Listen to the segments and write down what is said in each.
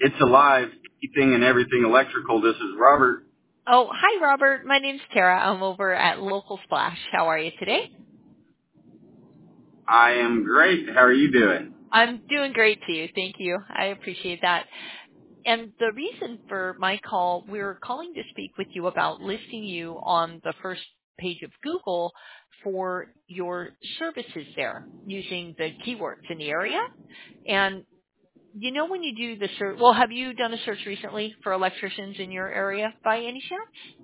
It's alive, anything and everything electrical. This is Robert. Oh, hi, Robert. My name's Tara. I'm over at Local Splash. How are you today? I am great. How are you doing? I'm doing great too. Thank you. I appreciate that. And the reason for my call, we're calling to speak with you about listing you on the first page of Google for your services there using the keywords in the area. And you know when you do the search, well, have you done a search recently for electricians in your area by any chance?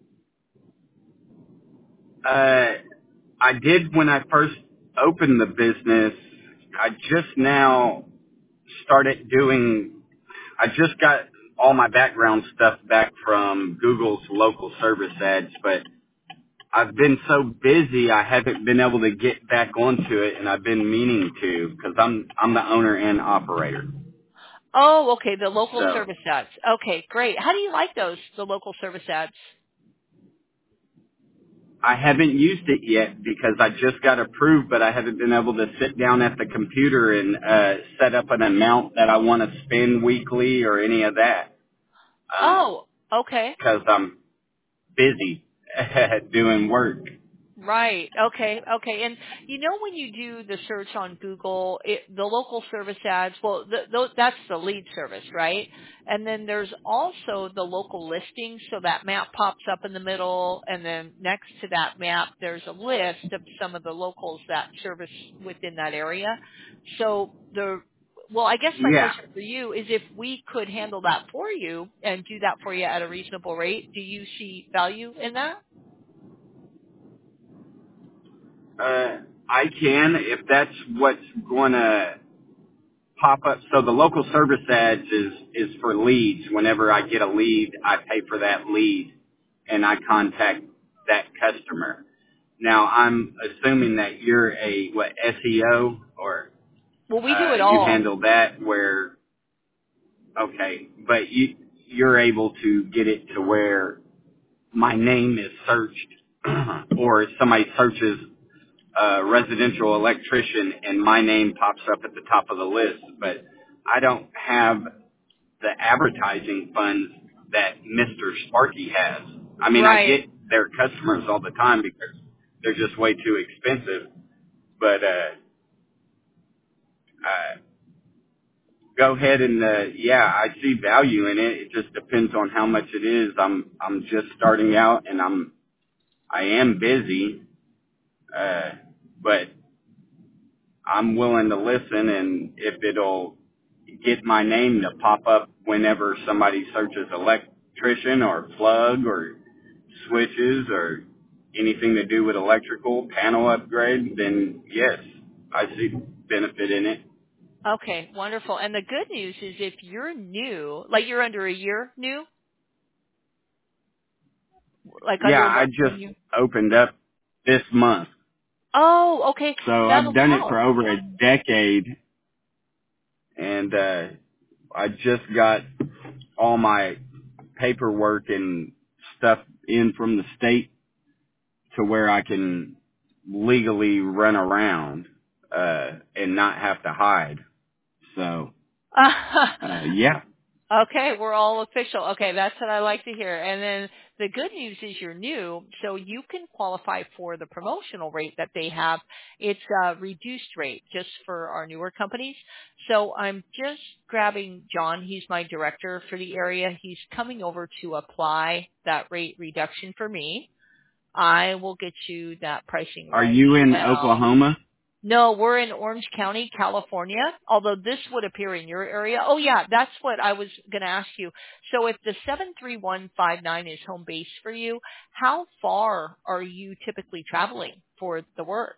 I did when I first opened the business. I just now started doing, I just got all my background stuff back from Google's local service ads, but I've been so busy I haven't been able to get back onto it, and I've been meaning to because I'm the owner and operator. Oh, okay, the local So service ads. Okay, great. How do you like those, the local service ads? I haven't used it yet because I just got approved, but I haven't been able to sit down at the computer and set up an amount that I want to spend weekly or any of that Oh, okay. because I'm busy doing work. Right. Okay. Okay. And you know when you do the search on Google, the local service ads, well, that's the lead service, right? And then there's also the local listing, so that map pops up in the middle, and then next to that map, there's a list of some of the locals that service within that area. So well, I guess my Yeah. question for you is if we could handle that for you and do that for you at a reasonable rate, do you see value in that? I can if that's what's going to pop up. So the local service ads is for leads. Whenever I get a lead, I pay for that lead and I contact that customer. Now I'm assuming that you're a SEO or Well, we do it you all. handle that where okay, but you're able to get it to where my name is searched or if somebody searches residential electrician and my name pops up at the top of the list, but I don't have the advertising funds that Mr. Sparky has. I mean, I Right. get their customers all the time because they're just way too expensive, but go ahead and yeah, I see value in it. It just depends on how much it is. I'm just starting out and I am busy, but I'm willing to listen, and if it'll get my name to pop up whenever somebody searches electrician or plug or switches or anything to do with electrical panel upgrade, then yes, I see benefit in it. Okay, wonderful. And the good news is if you're new, like you're under a year new, like Yeah, under I one just year. opened up this month. Oh, okay. So I've That'll done it for help. over a decade, and I just got all my paperwork and stuff in from the state to where I can legally run around and not have to hide. So yeah. Okay, we're all official. Okay, that's what I like to hear. And then the good news is you're new, so you can qualify for the promotional rate that they have. It's a reduced rate just for our newer companies. So I'm just grabbing John. He's my director for the area. He's coming over to apply that rate reduction for me. I will get you that pricing Are right you in now. Oklahoma? No, we're in Orange County, California, although this would appear in your area. Oh yeah, that's what I was going to ask you. So if the 73159 is home base for you, how far are you typically traveling for the work?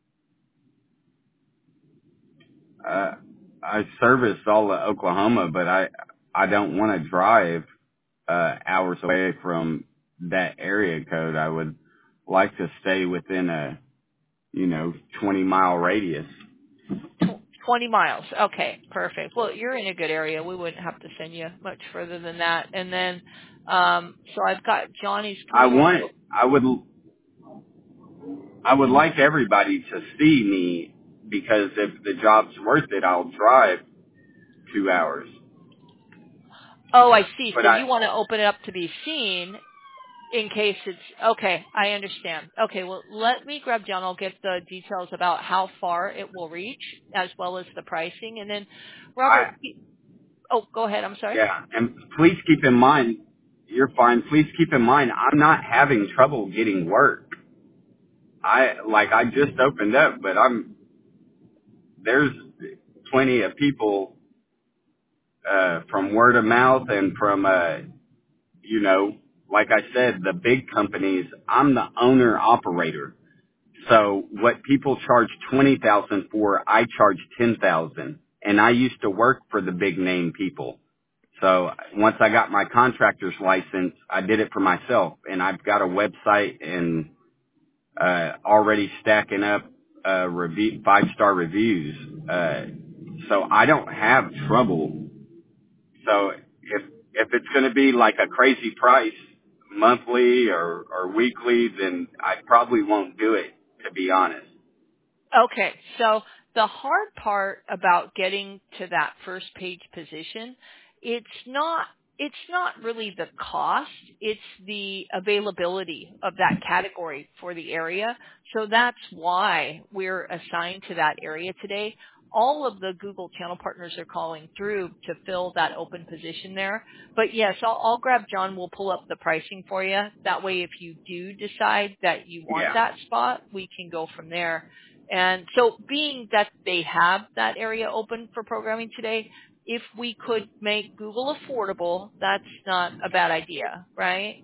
I service all of Oklahoma, but I don't want to drive hours away from that area code. I would like to stay within a 20-mile radius. 20 miles. Okay, perfect. Well, you're in a good area. We wouldn't have to send you much further than that. And then, so I've got Johnny's I coming over. want I would like everybody to see me because if the job's worth it, I'll drive 2 hours. Oh, I see. But So you want to open it up to be seen in case it's okay. I understand. Okay, well, let me grab John. I'll get the details about how far it will reach, as well as the pricing, and then Robert. Oh, go ahead. I'm sorry. Yeah, and please keep in mind, you're fine. Please keep in mind, I'm not having trouble getting work. I just opened up, but there's plenty of people, from word of mouth and from, like I said, the big companies, I'm the owner operator. So what people charge 20,000 for, I charge 10,000. And I used to work for the big name people. So once I got my contractor's license, I did it for myself, and I've got a website and already stacking up 5-star reviews. So I don't have trouble. So if it's going to be like a crazy price monthly or weekly, then I probably won't do it, to be honest. Okay, so the hard part about getting to that first page position, it's not really the cost, it's the availability of that category for the area. So that's why we're assigned to that area today. All of the Google channel partners are calling through to fill that open position there. But yes, I'll grab John. We'll pull up the pricing for you. That way, if you do decide that you want Yeah. that spot, we can go from there. And so being that they have that area open for programming today, if we could make Google affordable, that's not a bad idea, right?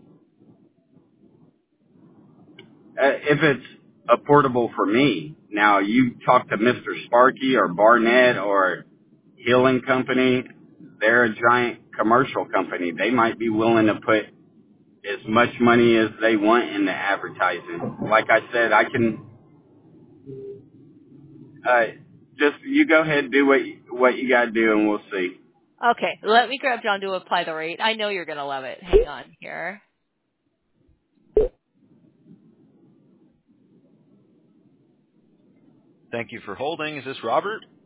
If it's affordable for me. Now, you talk to Mr. Sparky or Barnett or Healing Company, they're a giant commercial company. They might be willing to put as much money as they want in the advertising. Like I said, I can, just, you go ahead and do what you gotta do, and we'll see. Okay, let me grab John to apply the rate. I know you're going to love it. Hang on here. Thank you for holding. Is this Robert?